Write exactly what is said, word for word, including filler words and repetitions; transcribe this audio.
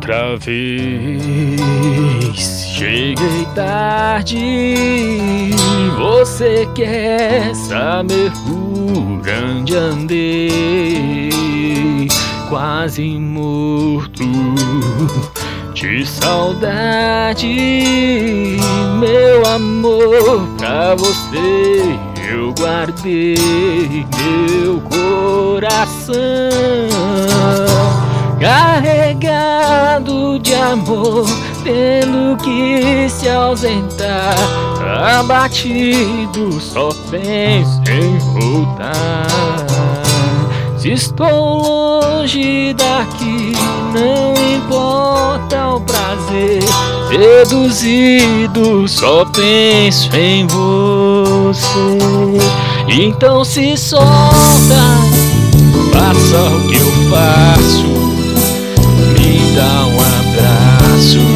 Outra vez cheguei tarde. Você quer saber por onde andei? Quase morto de saudade. Meu amor, pra você eu guardei meu coração, carregado de amor, tendo que se ausentar, abatido, só penso em voltar. Se estou longe daqui, não importa o prazer, seduzido, só penso em você. Então se solta, faça o que eu faço, me dá um abraço.